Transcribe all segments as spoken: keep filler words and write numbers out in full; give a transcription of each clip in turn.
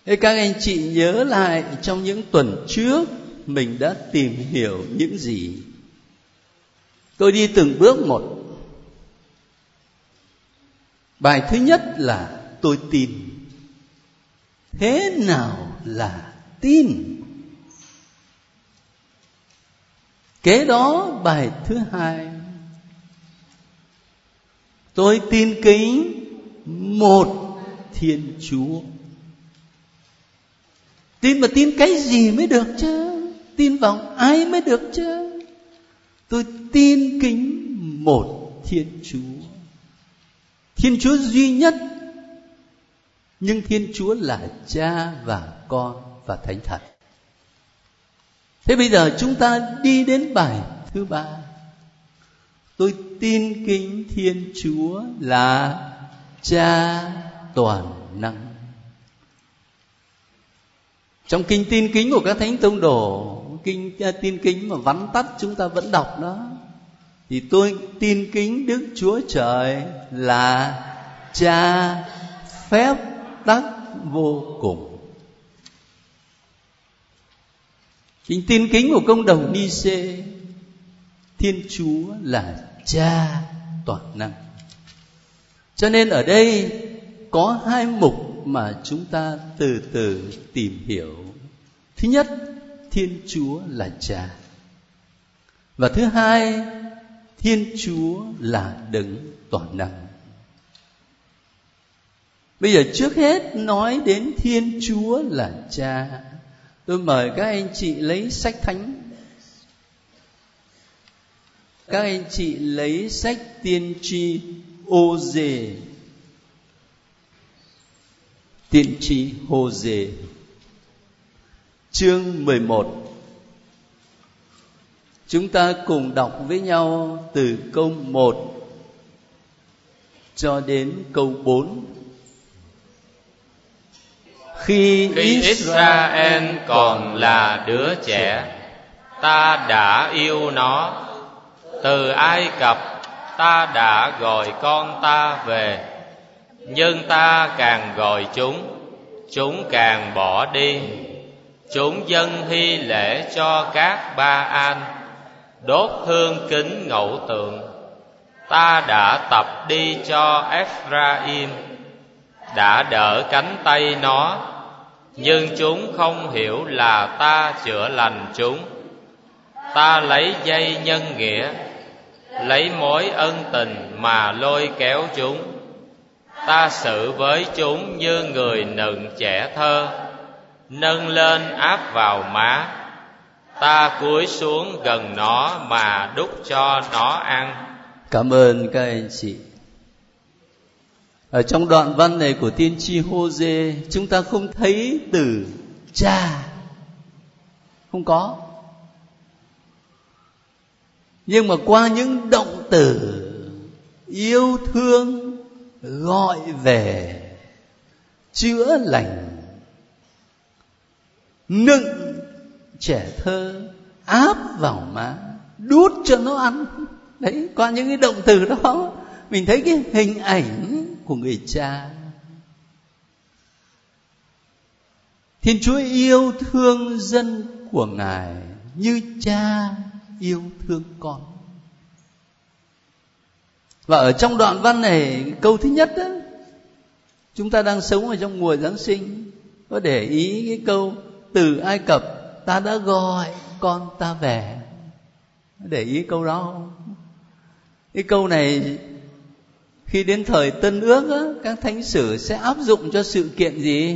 Thế các anh chị nhớ lại trong những tuần trước mình đã tìm hiểu những gì? Tôi đi từng bước một. Bài thứ nhất là tôi tin. Thế nào là tin? Kế đó bài thứ hai, tôi tin kính một Thiên Chúa. Tin mà tin cái gì mới được chứ? Tin vào ai mới được chứ? Tôi tin kính một Thiên Chúa. Thiên Chúa duy nhất, nhưng Thiên Chúa là Cha và Con và Thánh Thần. Thế bây giờ chúng ta đi đến bài thứ ba. Tôi tin kính Thiên Chúa là Cha toàn năng. Trong kinh tin kính của các thánh tông đồ, kinh tin kính mà vắn tắt chúng ta vẫn đọc đó, thì tôi tin kính Đức Chúa Trời là Cha phép tắc vô cùng. Kinh tin kính của công đồng Ni-xê, Thiên Chúa là Cha toàn năng. Cho nên ở đây có hai mục mà chúng ta từ từ tìm hiểu. Thứ nhất, Thiên Chúa là Cha. Và thứ hai, Thiên Chúa là đấng toàn năng. Bây giờ trước hết nói đến Thiên Chúa là Cha, tôi mời các anh chị lấy sách thánh. Các anh chị lấy sách tiên tri Ô-dê. Tiên tri Ô-dê chương mười một. Chúng ta cùng đọc với nhau từ câu một cho đến câu bốn. Khi, Khi Israel còn là đứa trẻ, ta đã yêu nó. Từ Ai Cập ta đã gọi con ta về. Nhưng ta càng gọi chúng, chúng càng bỏ đi. Chúng dâng hy lễ cho các Ba-an, đốt hương kính ngẫu tượng. Ta đã tập đi cho Ephraim, đã đỡ cánh tay nó, nhưng chúng không hiểu là ta chữa lành chúng. Ta lấy dây nhân nghĩa, lấy mối ân tình mà lôi kéo chúng. Ta xử với chúng như người nựng trẻ thơ, nâng lên áp vào má. Ta cúi xuống gần nó mà đút cho nó ăn. Cảm ơn các anh chị. Ở trong đoạn văn này của tiên tri Hô-dê, chúng ta không thấy từ Cha, không có. Nhưng mà qua những động từ yêu thương, gọi về, chữa lành, nựng trẻ thơ, áp vào má, đút cho nó ăn. Đấy, qua những cái động từ đó mình thấy cái hình ảnh của người cha. Thiên Chúa yêu thương dân của Ngài như cha yêu thương con. Và ở trong đoạn văn này, câu thứ nhất đó, chúng ta đang sống ở trong mùa Giáng sinh, có để ý cái câu từ Ai Cập ta đã gọi con ta về. Để ý câu đó không? Cái câu này khi đến thời Tân Ước á, các thánh sử sẽ áp dụng cho sự kiện gì?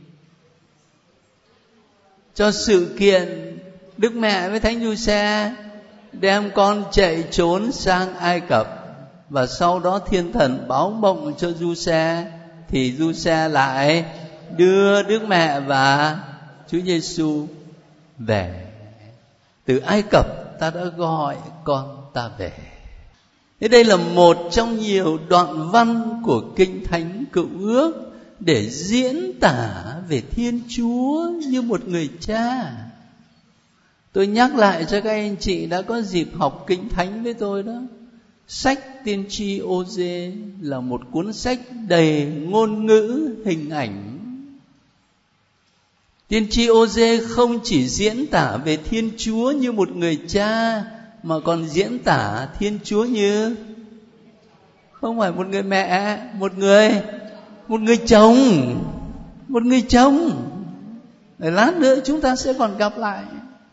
Cho sự kiện Đức Mẹ với Thánh Giuse đem con chạy trốn sang Ai Cập, và sau đó Thiên Thần báo mộng cho Giuse, thì Giuse lại đưa Đức Mẹ và Chúa Giêsu về. Từ Ai Cập ta đã gọi con ta về. Thế đây là một trong nhiều đoạn văn của Kinh Thánh Cựu Ước để diễn tả về Thiên Chúa như một người cha. Tôi nhắc lại cho các anh chị đã có dịp học Kinh Thánh với tôi đó. Sách tiên tri Ô-dê là một cuốn sách đầy ngôn ngữ hình ảnh. Tiên tri Ô-dê không chỉ diễn tả về Thiên Chúa như một người cha, mà còn diễn tả Thiên Chúa như không phải một người mẹ, một người một người chồng, một người chồng. Để lát nữa chúng ta sẽ còn gặp lại,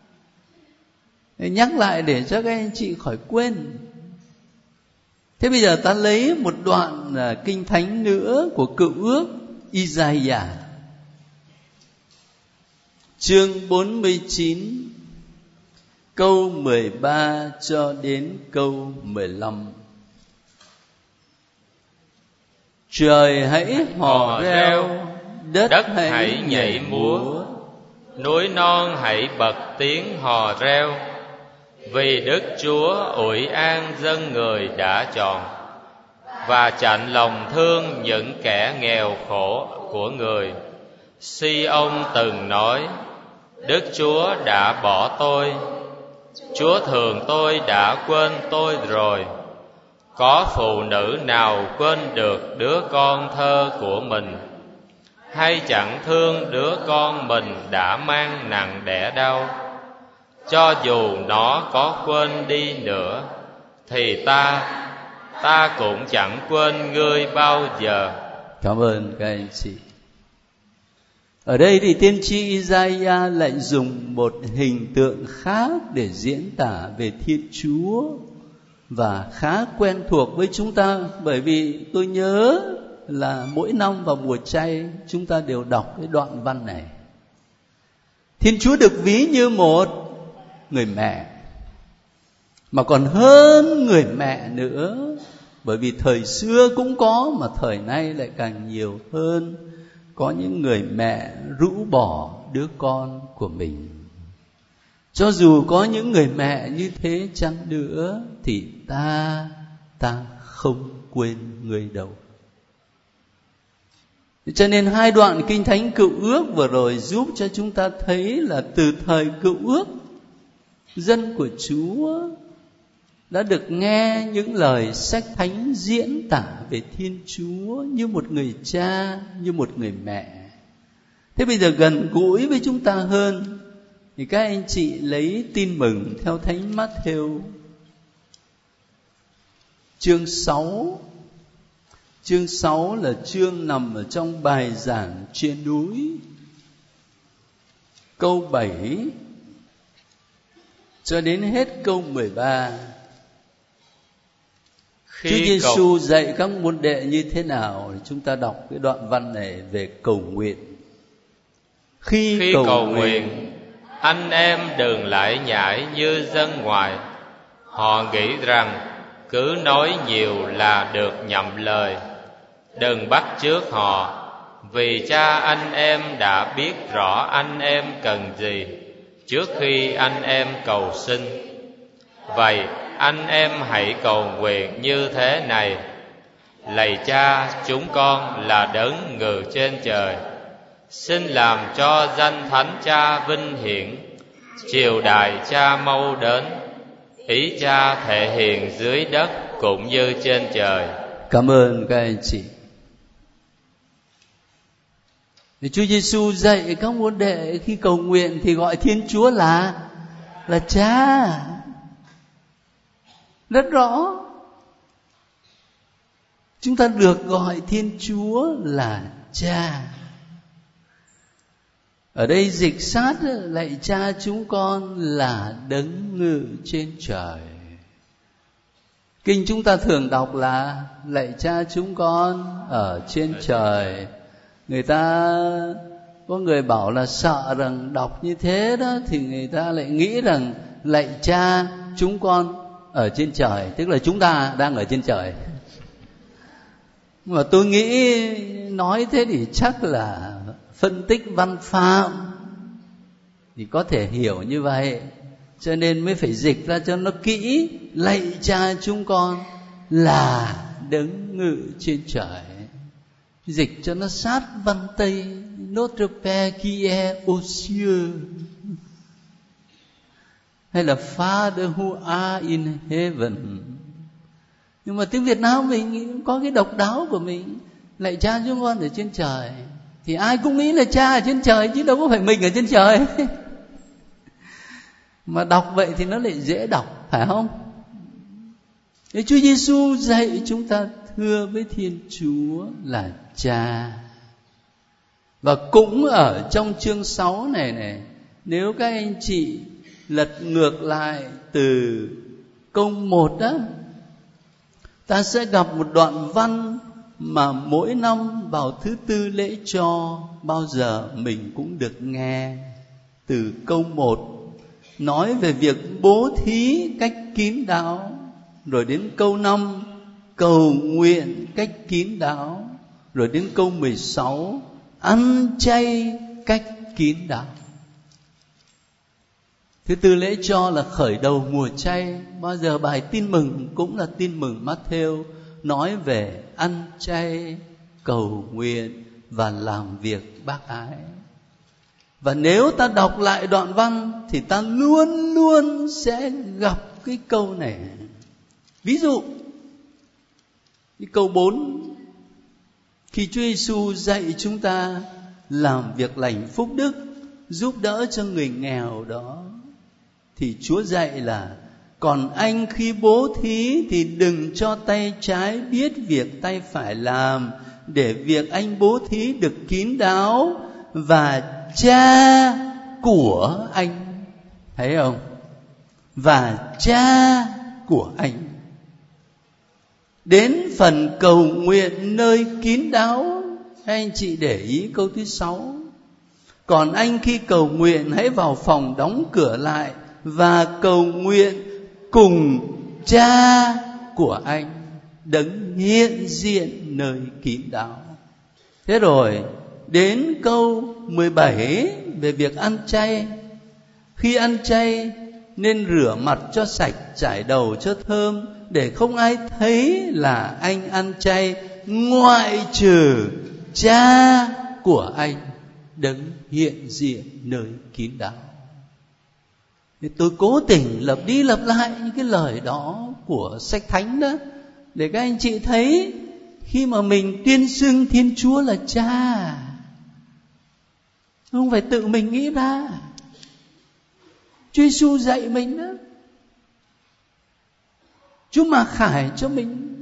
để nhắc lại để cho các anh chị khỏi quên. Thế bây giờ ta lấy một đoạn kinh thánh nữa của Cựu Ước, Isaiah chương bốn mươi chín, câu mười ba cho đến câu mười lăm. Trời hãy hò reo, đất, đất hãy, hãy nhảy múa, núi non hãy bật tiếng hò reo, vì Đức Chúa ủi an dân người đã chọn, và chạnh lòng thương những kẻ nghèo khổ của người. Si-ông từng nói, Đức Chúa đã bỏ tôi, Chúa thường tôi đã quên tôi rồi. Có phụ nữ nào quên được đứa con thơ của mình, hay chẳng thương đứa con mình đã mang nặng đẻ đau? Cho dù nó có quên đi nữa, thì ta, ta cũng chẳng quên ngươi bao giờ. Cảm ơn các anh chị. Ở đây thì tiên tri Isaiah lại dùng một hình tượng khác để diễn tả về Thiên Chúa, và khá quen thuộc với chúng ta, bởi vì tôi nhớ là mỗi năm vào mùa chay chúng ta đều đọc cái đoạn văn này. Thiên Chúa được ví như một người mẹ, mà còn hơn người mẹ nữa, bởi vì thời xưa cũng có, mà thời nay lại càng nhiều hơn. Có những người mẹ rũ bỏ đứa con của mình. Cho dù có những người mẹ như thế chăng nữa, thì ta, ta không quên người đâu. Cho nên hai đoạn Kinh Thánh Cựu Ước vừa rồi giúp cho chúng ta thấy là từ thời Cựu Ước, dân của Chúa đã được nghe những lời sách thánh diễn tả về Thiên Chúa như một người cha, như một người mẹ. Thế bây giờ gần gũi với chúng ta hơn, thì các anh chị lấy Tin Mừng theo Thánh Mát-thêu chương sáu. Chương sáu là chương nằm ở trong bài giảng trên núi. Câu bảy cho đến hết câu mười ba. Khi Chúa Giêsu cầu... dạy các môn đệ như thế nào, chúng ta đọc cái đoạn văn này về cầu nguyện. Khi, Khi cầu, cầu nguyện, nguyện, anh em đừng lải nhải như dân ngoài. Họ nghĩ rằng cứ nói nhiều là được nhậm lời. Đừng bắt chước họ, vì Cha anh em đã biết rõ anh em cần gì trước khi anh em cầu xin. Vậy anh em hãy cầu nguyện như thế này: Lạy Cha chúng con là đấng ngự trên trời, xin làm cho danh thánh Cha vinh hiển. Triều đại Cha mau đến, ý Cha thể hiện dưới đất cũng như trên trời. Cảm ơn các anh chị. Thì Chúa Giêsu dạy các môn đệ khi cầu nguyện thì gọi Thiên Chúa là là Cha. Rất rõ. Chúng ta được gọi Thiên Chúa là Cha. Ở đây dịch sát, lạy Cha chúng con là đấng ngự trên trời. Kinh chúng ta thường đọc là lạy Cha chúng con ở trên trời. Người ta có người bảo là sợ rằng đọc như thế đó thì người ta lại nghĩ rằng lạy Cha chúng con ở trên trời, tức là chúng ta đang ở trên trời. Mà tôi nghĩ nói thế thì chắc là phân tích văn phạm thì có thể hiểu như vậy, cho nên mới phải dịch ra cho nó kỹ. Lạy Cha chúng con là đấng ngự trên trời, dịch cho nó sát văn Tây. Notre Père qui est aux cieux, hay là Father who art in heaven. Nhưng mà tiếng Việt Nam mình có cái độc đáo của mình. Lạy Cha chúng con ở trên trời thì ai cũng nghĩ là Cha ở trên trời chứ đâu có phải mình ở trên trời. Mà đọc vậy thì nó lại dễ đọc, phải không? Thế Chúa Giêsu dạy chúng ta thưa với Thiên Chúa là Cha. Và cũng ở trong chương sáu này này, nếu các anh chị lật ngược lại từ câu một đó, ta sẽ gặp một đoạn văn mà mỗi năm vào thứ tư lễ cho bao giờ mình cũng được nghe. Từ câu một nói về việc bố thí cách kín đáo, rồi đến câu năm cầu nguyện cách kín đáo, rồi đến câu mười sáu ăn chay cách kín đáo. Thứ tư lễ cho là khởi đầu mùa chay. Bao giờ bài tin mừng cũng là tin mừng Matthew nói về ăn chay, cầu nguyện và làm việc bác ái. Và nếu ta đọc lại đoạn văn thì ta luôn luôn sẽ gặp cái câu này. Ví dụ cái câu bốn, khi Chúa Giêsu dạy chúng ta làm việc lành phúc đức, giúp đỡ cho người nghèo đó, thì Chúa dạy là còn anh khi bố thí thì đừng cho tay trái biết việc tay phải làm, để việc anh bố thí được kín đáo, và Cha của anh, thấy không? Và Cha của anh. Đến phần cầu nguyện nơi kín đáo, anh chị để ý câu thứ sáu. Còn anh khi cầu nguyện hãy vào phòng đóng cửa lại và cầu nguyện cùng Cha của anh đấng hiện diện nơi kín đáo. Thế rồi đến câu mười bảy về việc ăn chay. Khi ăn chay nên rửa mặt cho sạch, chải đầu cho thơm, để không ai thấy là anh ăn chay, ngoại trừ Cha của anh đấng hiện diện nơi kín đáo. Thì tôi cố tình lặp đi lặp lại những cái lời đó của sách thánh đó, để các anh chị thấy khi mà mình tuyên xưng Thiên Chúa là Cha, không phải tự mình nghĩ ra. Chúa Giêsu dạy mình đó, Chúa Mặc Khải cho mình.